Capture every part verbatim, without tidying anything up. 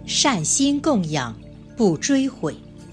善心供养，不追悔。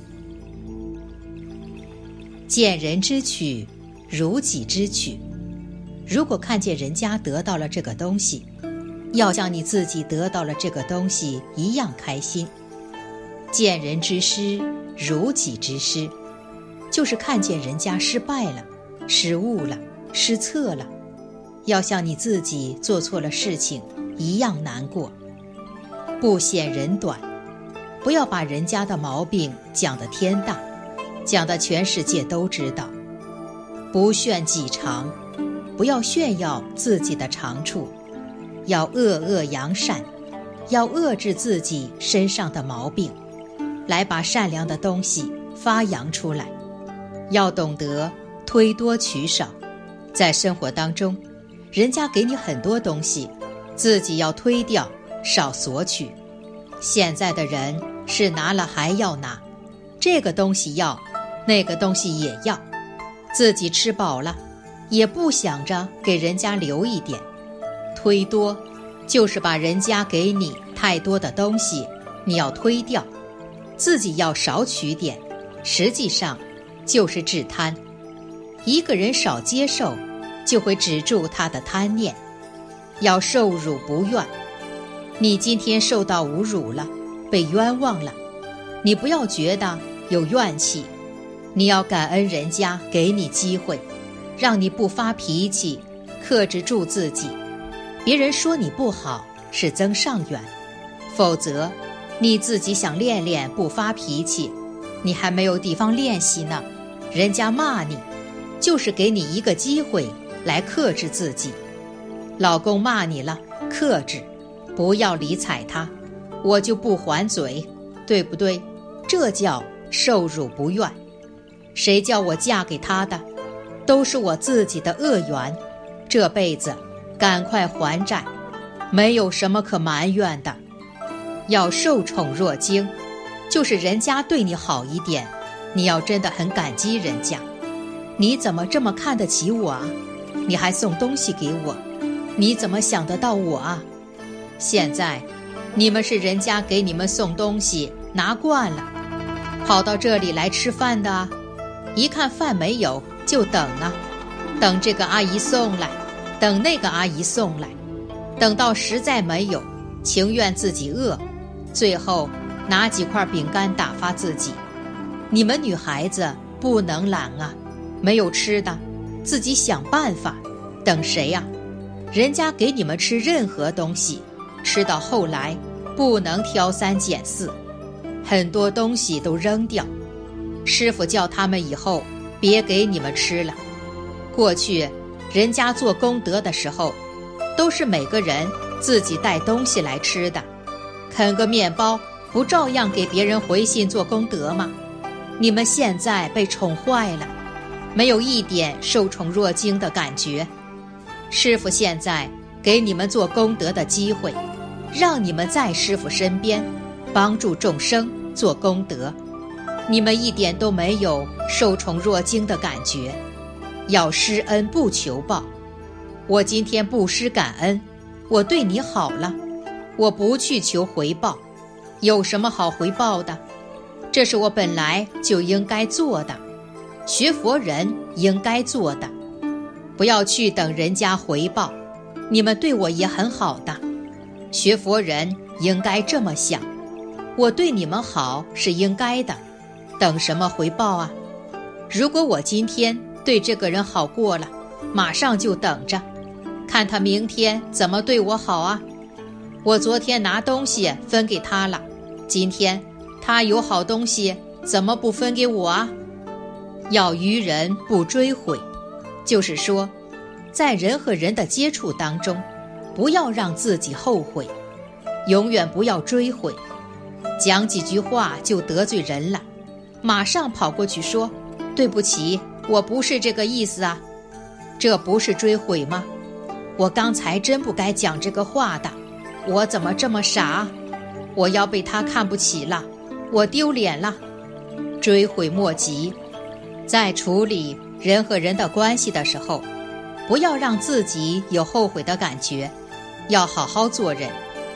见人之取，如己之取。如果看见人家得到了这个东西，要像你自己得到了这个东西一样开心。见人之失，如己之失，就是看见人家失败了、失误了、失策了，要像你自己做错了事情一样难过。不显人短，不要把人家的毛病讲得天大，讲得全世界都知道。不炫己长，不要炫耀自己的长处，要恶恶扬善，要遏制自己身上的毛病，来把善良的东西发扬出来。要懂得推多取少，在生活当中，人家给你很多东西，自己要推掉，少索取。现在的人是拿了还要拿，这个东西要，那个东西也要，自己吃饱了也不想着给人家留一点。推多就是把人家给你太多的东西你要推掉，自己要少取点，实际上就是治贪。一个人少接受，就会止住他的贪念。要受辱不怨，你今天受到侮辱了，被冤枉了，你不要觉得有怨气，你要感恩人家给你机会，让你不发脾气，克制住自己。别人说你不好是增上缘，否则你自己想练练不发脾气，你还没有地方练习呢。人家骂你，就是给你一个机会来克制自己。老公骂你了，克制，不要理睬他，我就不还嘴，对不对？这叫受辱不怨。谁叫我嫁给他的？都是我自己的恶缘，这辈子赶快还债，没有什么可埋怨的。要受宠若惊，就是人家对你好一点，你要真的很感激人家。你怎么这么看得起我啊？你还送东西给我，你怎么想得到我啊？现在你们是人家给你们送东西拿惯了，跑到这里来吃饭的啊，一看饭没有就等啊，等这个阿姨送来，等那个阿姨送来，等到实在没有，情愿自己饿，最后拿几块饼干打发自己。你们女孩子不能懒啊，没有吃的自己想办法，等谁呀？人家给你们吃任何东西，吃到后来不能挑三拣四，很多东西都扔掉。师父叫他们以后别给你们吃了。过去人家做功德的时候，都是每个人自己带东西来吃的，啃个面包不照样给别人回信做功德吗？你们现在被宠坏了，没有一点受宠若惊的感觉。师父现在给你们做功德的机会，让你们在师父身边帮助众生做功德，你们一点都没有受宠若惊的感觉。要施恩不求报，我今天不施感恩，我对你好了，我不去求回报，有什么好回报的？这是我本来就应该做的，学佛人应该做的，不要去等人家回报。你们对我也很好的，学佛人应该这么想，我对你们好是应该的，等什么回报啊？如果我今天对这个人好过了，马上就等着看他明天怎么对我好啊。我昨天拿东西分给他了，今天他有好东西怎么不分给我啊？要于人不追悔，就是说在人和人的接触当中，不要让自己后悔，永远不要追悔。讲几句话就得罪人了，马上跑过去说对不起，我不是这个意思啊，这不是追悔吗？我刚才真不该讲这个话的，我怎么这么傻？我要被他看不起了，我丢脸了。追悔莫及，在处理人和人的关系的时候，不要让自己有后悔的感觉，要好好做人。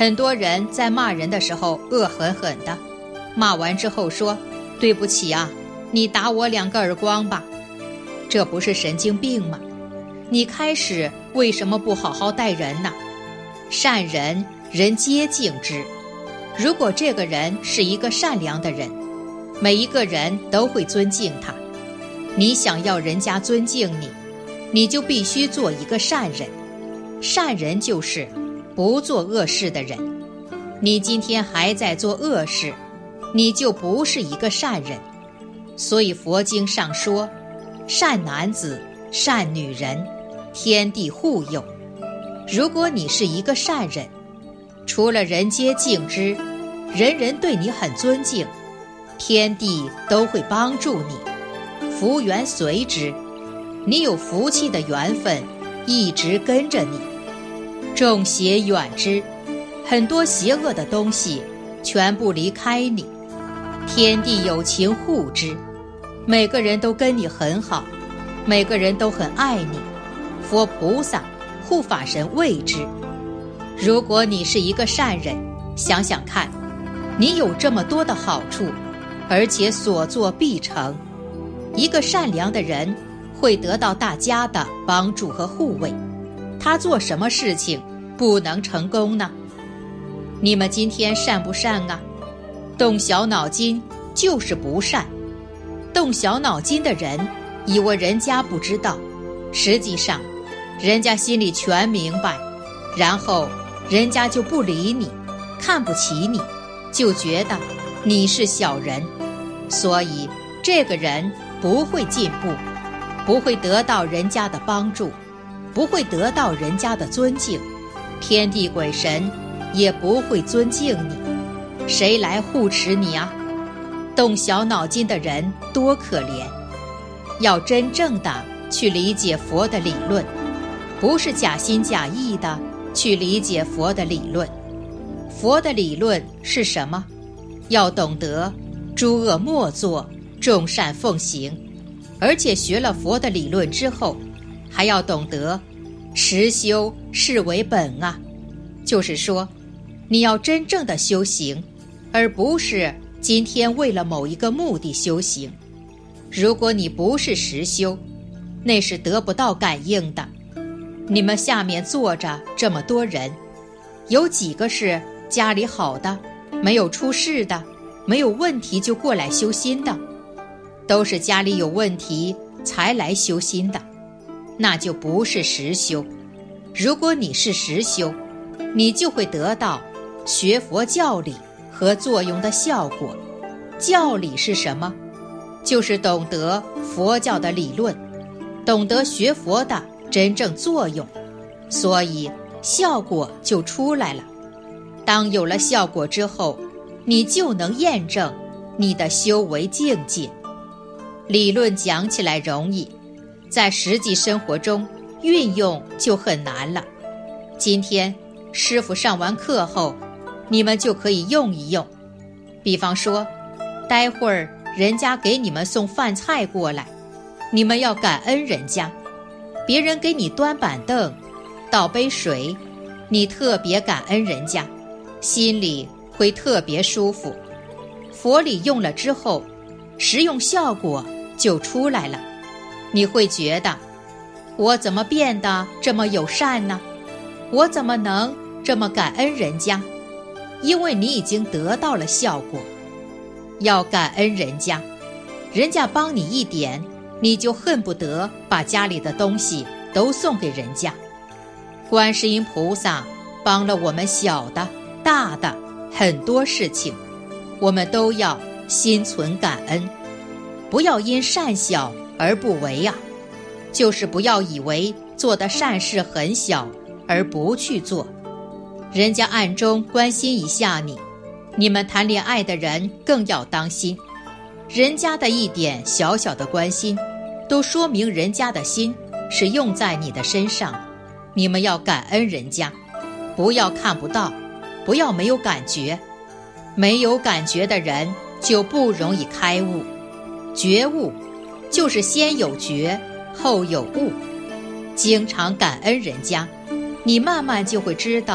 很多人在骂人的时候恶狠狠的，骂完之后说，对不起啊，你打我两个耳光吧。这不是神经病吗？你开始为什么不好好待人呢？善人，人皆敬之。如果这个人是一个善良的人，每一个人都会尊敬他。你想要人家尊敬你，你就必须做一个善人。善人就是不做恶事的人。你今天还在做恶事，你就不是一个善人。所以佛经上说，善男子、善女人，天地护佑。如果你是一个善人，除了人皆敬之，人人对你很尊敬，天地都会帮助你，福缘随之，你有福气的缘分一直跟着你。众邪远之，很多邪恶的东西全部离开你，天地有情护之，每个人都跟你很好，每个人都很爱你，佛菩萨护法神为之。如果你是一个善人，想想看，你有这么多的好处，而且所作必成。一个善良的人会得到大家的帮助和护卫，他做什么事情不能成功呢？你们今天善不善啊？动小脑筋就是不善。动小脑筋的人以为人家不知道，实际上人家心里全明白，然后人家就不理你，看不起你，就觉得你是小人，所以这个人不会进步，不会得到人家的帮助，不会得到人家的尊敬，天地鬼神也不会尊敬你，谁来护持你啊？动小脑筋的人多可怜。要真正的去理解佛的理论，不是假心假意的去理解佛的理论。佛的理论是什么？要懂得诸恶莫作，众善奉行。而且学了佛的理论之后，还要懂得实修是为本啊，就是说你要真正的修行，而不是今天为了某一个目的修行。如果你不是实修，那是得不到感应的。你们下面坐着这么多人，有几个是家里好的，没有出事的，没有问题就过来修心的？都是家里有问题才来修心的，那就不是实修。如果你是实修，你就会得到学佛教理和作用的效果。教理是什么？就是懂得佛教的理论，懂得学佛的真正作用，所以效果就出来了。当有了效果之后，你就能验证你的修为境界。理论讲起来容易，在实际生活中运用就很难了。今天师父上完课后，你们就可以用一用。比方说，待会儿人家给你们送饭菜过来，你们要感恩人家。别人给你端板凳，倒杯水，你特别感恩人家，心里会特别舒服。佛理用了之后，实用效果就出来了。你会觉得，我怎么变得这么友善呢？我怎么能这么感恩人家？因为你已经得到了效果。要感恩人家，人家帮你一点，你就恨不得把家里的东西都送给人家。观世音菩萨帮了我们小的、大的很多事情，我们都要心存感恩，不要因善小而不为啊，就是不要以为做的善事很小而不去做。人家暗中关心一下你，你们谈恋爱的人更要当心，人家的一点小小的关心，都说明人家的心是用在你的身上。你们要感恩人家，不要看不到，不要没有感觉。没有感觉的人就不容易开悟。觉悟就是先有觉，后有悟。经常感恩人家，你慢慢就会知道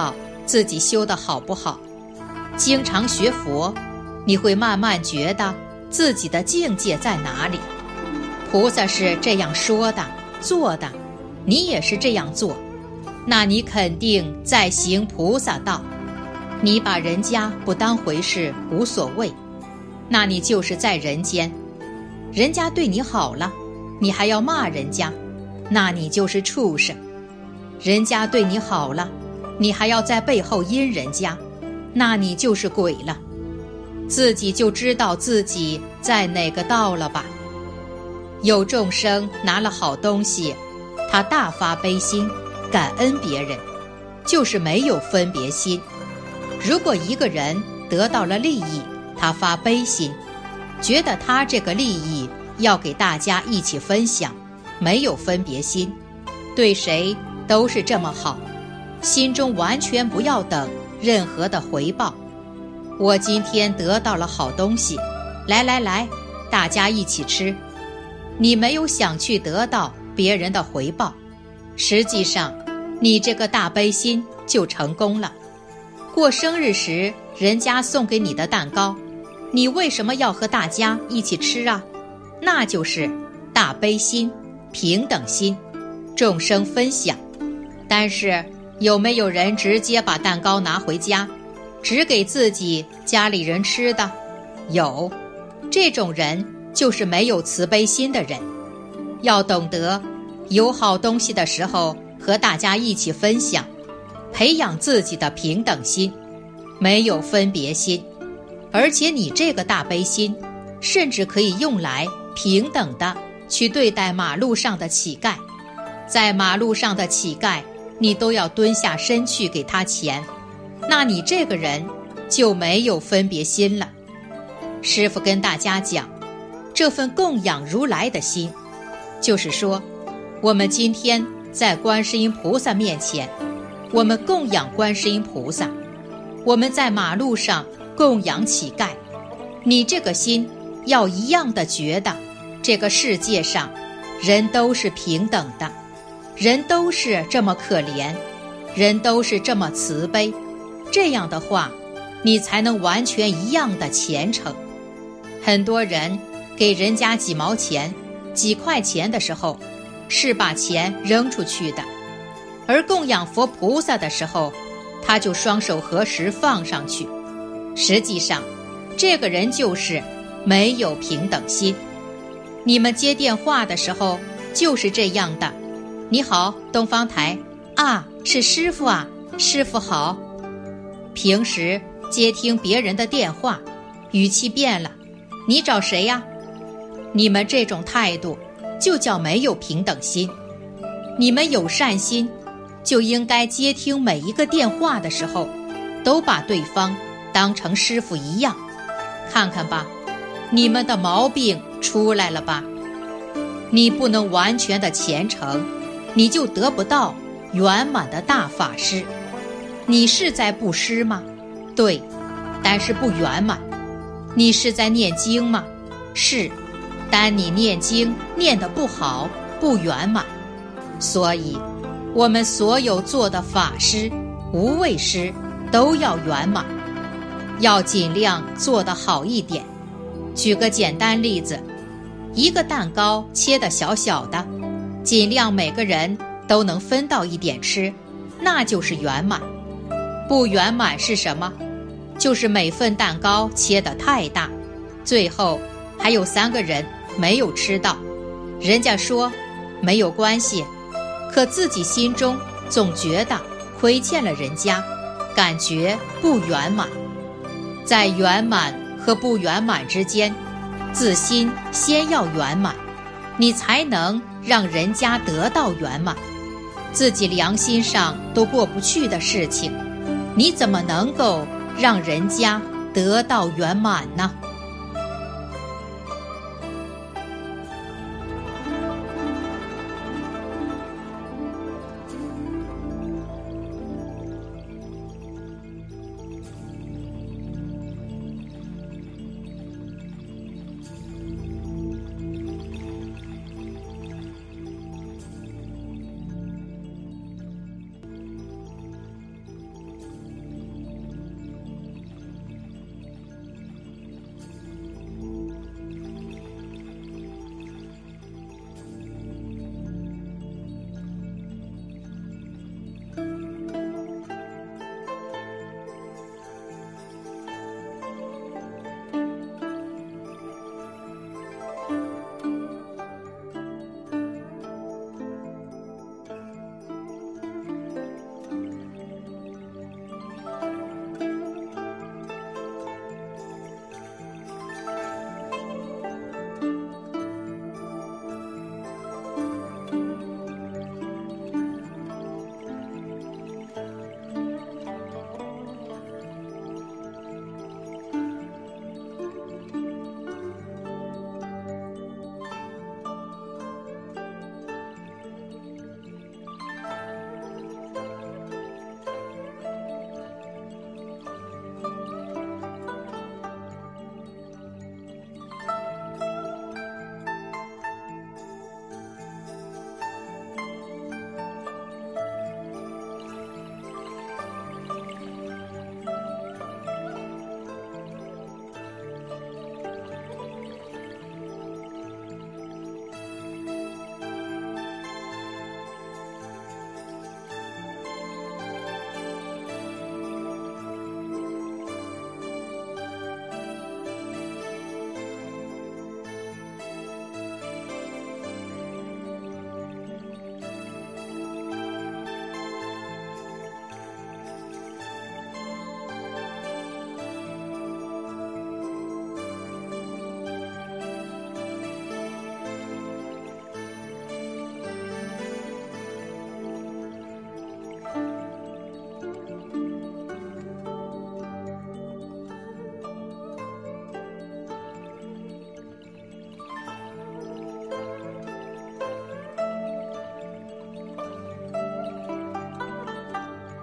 自己修得好不好。经常学佛，你会慢慢觉得自己的境界在哪里。菩萨是这样说的做的，你也是这样做，那你肯定在行菩萨道。你把人家不当回事无所谓，那你就是在人间。人家对你好了，你还要骂人家，那你就是畜生。人家对你好了，你还要在背后阴人家，那你就是鬼了。自己就知道自己在哪个道了吧。有众生拿了好东西，他大发悲心，感恩别人，就是没有分别心。如果一个人得到了利益，他发悲心，觉得他这个利益要给大家一起分享，没有分别心，对谁都是这么好，心中完全不要等任何的回报。我今天得到了好东西，来来来，大家一起吃。你没有想去得到别人的回报，实际上你这个大悲心就成功了。过生日时，人家送给你的蛋糕，你为什么要和大家一起吃啊？那就是大悲心、平等心、众生分享。但是有没有人直接把蛋糕拿回家，只给自己家里人吃的？有，这种人就是没有慈悲心的人。要懂得有好东西的时候和大家一起分享，培养自己的平等心，没有分别心。而且你这个大悲心甚至可以用来平等的去对待马路上的乞丐。在马路上的乞丐，你都要蹲下身去给他钱，那你这个人就没有分别心了。师父跟大家讲，这份供养如来的心，就是说我们今天在观世音菩萨面前，我们供养观世音菩萨，我们在马路上供养乞丐，你这个心要一样的觉得这个世界上人都是平等的，人都是这么可怜，人都是这么慈悲，这样的话你才能完全一样的虔诚。很多人给人家几毛钱几块钱的时候，是把钱扔出去的，而供养佛菩萨的时候，他就双手合十放上去。实际上这个人就是没有平等心。你们接电话的时候就是这样的，你好，东方台啊，是师父啊，师父好。平时接听别人的电话，语气变了，你找谁呀？你们这种态度就叫没有平等心。你们有善心，就应该接听每一个电话的时候，都把对方当成师父一样。看看吧，你们的毛病出来了吧？你不能完全的虔诚，你就得不到圆满的大法师。你是在布施吗？对，但是不圆满。你是在念经吗？是，但你念经念得不好，不圆满。所以我们所有做的法师、无畏师都要圆满，要尽量做得好一点。举个简单例子，一个蛋糕切得小小的，尽量每个人都能分到一点吃，那就是圆满。不圆满是什么？就是每份蛋糕切得太大，最后还有三个人没有吃到。人家说没有关系，可自己心中总觉得亏欠了人家，感觉不圆满。在圆满和不圆满之间，自心先要圆满，你才能让人家得到圆满。自己良心上都过不去的事情，你怎么能够让人家得到圆满呢？